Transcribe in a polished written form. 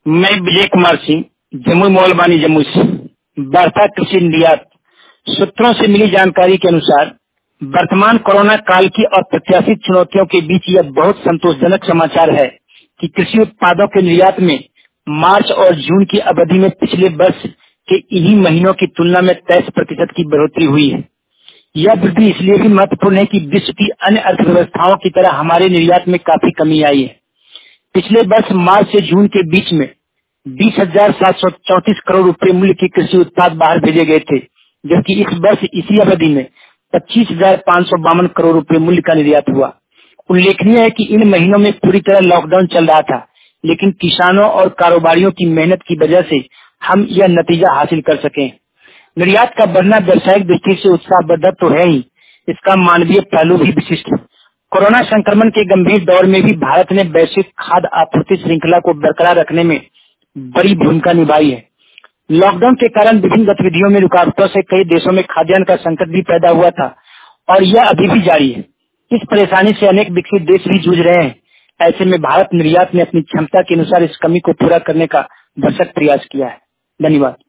मैं विजय कुमार सिंह जम्मू मोलबानी जम्मू से। बढ़ता कृषि निर्यात। सूत्रों से मिली जानकारी के अनुसार वर्तमान कोरोना काल की अप्रत्याशित चुनौतियों के बीच यह बहुत संतोषजनक समाचार है कि कृषि उत्पादों के निर्यात में मार्च और जून की अवधि में पिछले वर्ष के इन्हीं महीनों की तुलना में 23% की बढ़ोतरी हुई है। यह वृद्धि इसलिए भी महत्वपूर्ण है कि विश्व की अन्य अर्थव्यवस्थाओं की तरह हमारे निर्यात में काफी कमी आई है। पिछले वर्ष मार्च से जून के बीच में 20,734 करोड़ रुपए मूल्य के कृषि उत्पाद बाहर भेजे गए थे, जबकि इस वर्ष इसी अवधि में 25,552 करोड़ रुपए मूल्य का निर्यात हुआ। उल्लेखनीय है कि इन महीनों में पूरी तरह लॉकडाउन चल रहा था, लेकिन किसानों और कारोबारियों की मेहनत की वजह से हम यह नतीजा हासिल कर सके। निर्यात का बढ़ना व्यावसायिक दृष्टि से उत्साहवर्धक तो है ही, इसका मानवीय पहलू भी विशिष्ट है। कोरोना संक्रमण के गंभीर दौर में भी भारत ने वैश्विक खाद्य आपूर्ति श्रृंखला को बरकरार रखने में बड़ी भूमिका निभाई है। लॉकडाउन के कारण विभिन्न गतिविधियों में रुकावटों से कई देशों में खाद्यान्न का संकट भी पैदा हुआ था और यह अभी भी जारी है। इस परेशानी से अनेक विकसित देश भी जूझ रहे हैं। ऐसे में भारत निर्यात में अपनी क्षमता के अनुसार इस कमी को पूरा करने का भरसक प्रयास किया है। धन्यवाद।